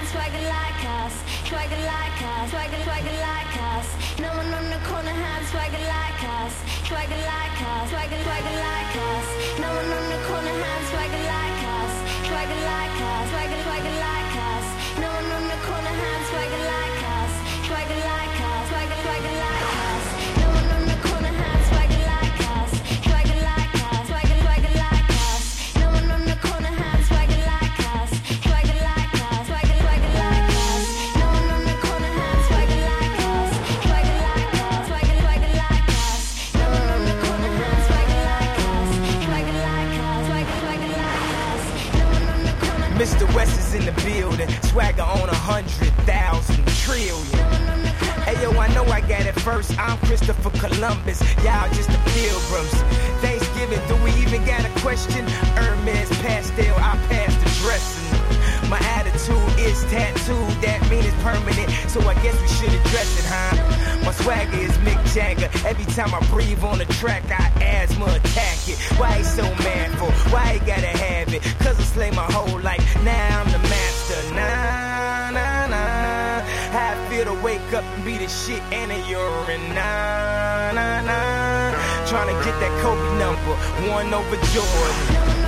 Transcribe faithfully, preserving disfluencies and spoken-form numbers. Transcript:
swagger like us, swagger like us, swagger, swagger like us. No one on the corner has swagger like us, swagger like us, swagger, swagger like us. No one on the corner has swagger like us, swagger like us, swagger, swagger like us. No one on the corner has swagger like us, swagger like us, swagger, swagger like us. No one on the corner has swagger like us, swagger like us, swagger, swagger like us. No one on the corner has swagger like us, swagger like us, swagger, swagger like us. No one on the corner has swagger like us, swagger like us, swagger, swagger like us. No one on the corner has swagger like us, swagger like us, swagger, swagger like us. No one on the corner. Mister West is in the building, swagger on a hundred thousand trillion. Hey yo, I know I got it first. I'm Christopher Columbus, y'all just the pilgrims. Thanksgiving, do we even got a question? Hermes pastel, I pass the dressing. My attitude is tattooed, that mean it's permanent, so I guess we should address it, huh? My swagger is Mick Jagger. Every time I breathe on the track, I asthma attack it. Why he so manful? Why he gotta have it? Cause I slay my whole life, now I'm the master. Nah, nah, nah. How I feel to wake up and be the shit and a urine. Nah, nah, nah. Tryna get that Kobe number, one over Jordan.